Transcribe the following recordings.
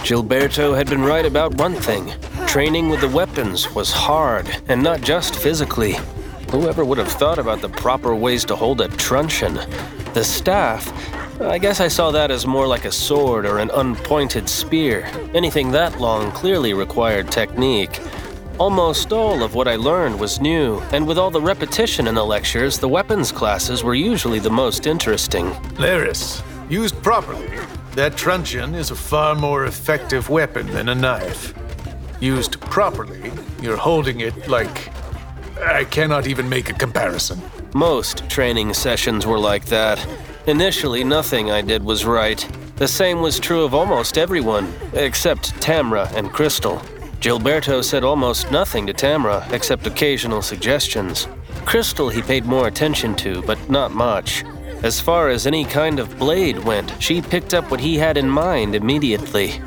Gilberto had been right about one thing. Training with the weapons was hard, and not just physically. Whoever would have thought about the proper ways to hold a truncheon? The staff? I guess I saw that as more like a sword or an unpointed spear. Anything that long clearly required technique. Almost all of what I learned was new, and with all the repetition in the lectures, the weapons classes were usually the most interesting. Laris, used properly, that truncheon is a far more effective weapon than a knife. Used properly, you're holding it like... I cannot even make a comparison. Most training sessions were like that. Initially, nothing I did was right. The same was true of almost everyone, except Tamra and Crystal. Gilberto said almost nothing to Tamra, except occasional suggestions. Crystal he paid more attention to, but not much. As far as any kind of blade went, she picked up what he had in mind immediately.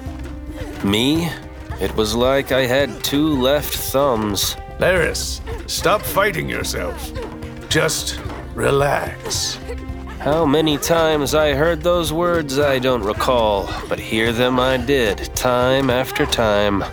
Me? It was like I had two left thumbs. Laris, stop fighting yourself. Just relax. How many times I heard those words, I don't recall, but hear them I did, time after time.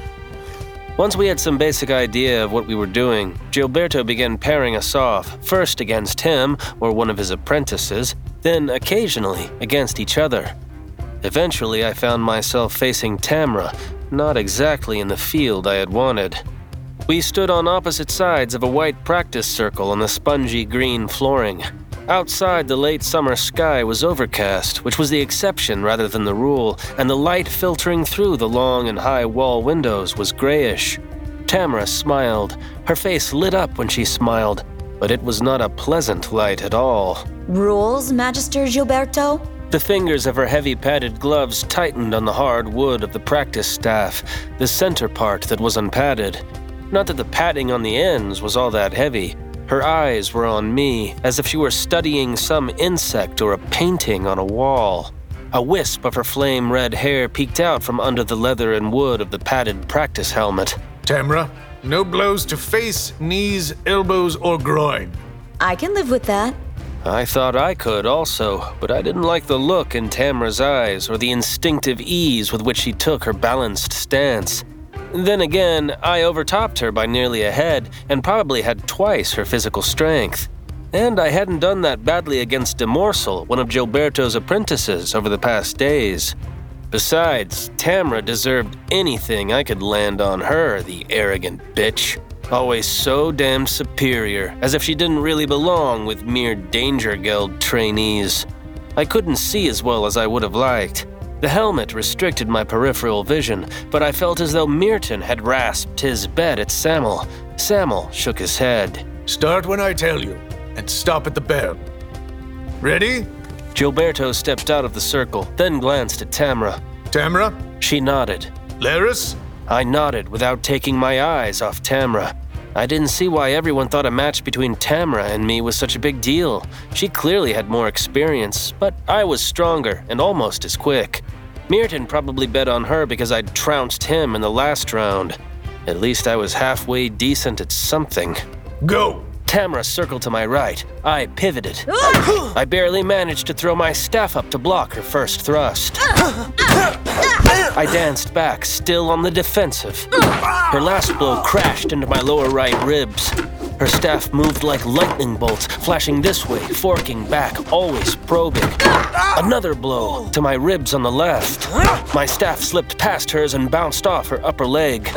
Once we had some basic idea of what we were doing, Gilberto began pairing us off, first against him or one of his apprentices, then occasionally against each other. Eventually, I found myself facing Tamra, not exactly in the field I had wanted. We stood on opposite sides of a white practice circle on the spongy green flooring. Outside, the late summer sky was overcast, which was the exception rather than the rule, and the light filtering through the long and high wall windows was grayish. Tamra smiled. Her face lit up when she smiled, but it was not a pleasant light at all. Rules, Magister Gilberto? The fingers of her heavy padded gloves tightened on the hard wood of the practice staff, the center part that was unpadded. Not that the padding on the ends was all that heavy. Her eyes were on me, as if she were studying some insect or a painting on a wall. A wisp of her flame-red hair peeked out from under the leather and wood of the padded practice helmet. Tamra, no blows to face, knees, elbows, or groin. I can live with that. I thought I could also, but I didn't like the look in Tamra's eyes or the instinctive ease with which she took her balanced stance. Then again, I overtopped her by nearly a head and probably had twice her physical strength. And I hadn't done that badly against Demorsel, one of Gilberto's apprentices, over the past days. Besides, Tamra deserved anything I could land on her, the arrogant bitch. Always so damned superior, as if she didn't really belong with mere Danger Guild trainees. I couldn't see as well as I would have liked. The helmet restricted my peripheral vision, but I felt as though Mirton had rasped his bet at Samuel. Samuel shook his head. Start when I tell you, and stop at the bell. Ready? Gilberto stepped out of the circle, then glanced at Tamra. Tamra? She nodded. Laris? I nodded without taking my eyes off Tamra. I didn't see why everyone thought a match between Tamra and me was such a big deal. She clearly had more experience, but I was stronger and almost as quick. Mirton probably bet on her because I'd trounced him in the last round. At least I was halfway decent at something. Go! Tamra circled to my right. I pivoted. I barely managed to throw my staff up to block her first thrust. I danced back, still on the defensive. Her last blow crashed into my lower right ribs. Her staff moved like lightning bolts, flashing this way, forking back, always probing. Another blow to my ribs on the left. My staff slipped past hers and bounced off her upper leg.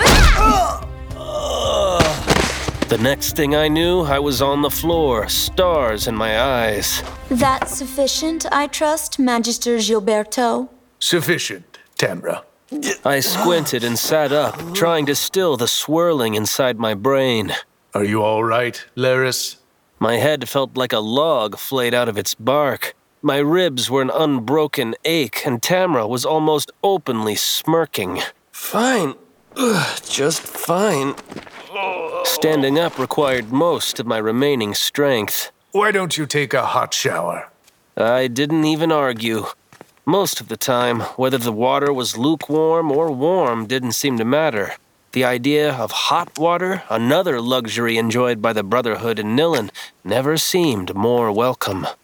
The next thing I knew, I was on the floor, stars in my eyes. That's sufficient, I trust, Magister Gilberto? Sufficient, Tamra. I squinted and sat up, trying to still the swirling inside my brain. Are you all right, Laris? My head felt like a log flayed out of its bark. My ribs were an unbroken ache, and Tamra was almost openly smirking. Fine. Just fine. Standing up required most of my remaining strength. Why don't you take a hot shower? I didn't even argue. Most of the time, whether the water was lukewarm or warm didn't seem to matter. The idea of hot water, another luxury enjoyed by the Brotherhood in Nilin, never seemed more welcome.